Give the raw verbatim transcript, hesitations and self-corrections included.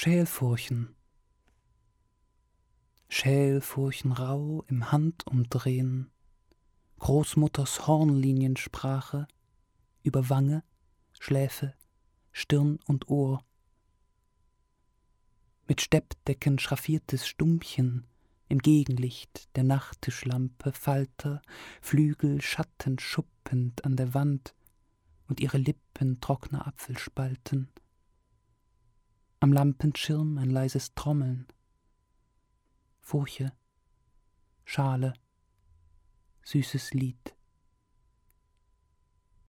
Schälfurchen. Schälfurchen rau im Handumdrehen, Großmutters Hornliniensprache über Wange, Schläfe, Stirn und Ohr. Mit Steppdecken schraffiertes Stumpchen im Gegenlicht der Nachttischlampe, Falter, Flügel, Schatten schuppend an der Wand und ihre Lippen trockener Apfelspalten. Am Lampenschirm ein leises Trommeln. Furche, Schale, süßes Lied.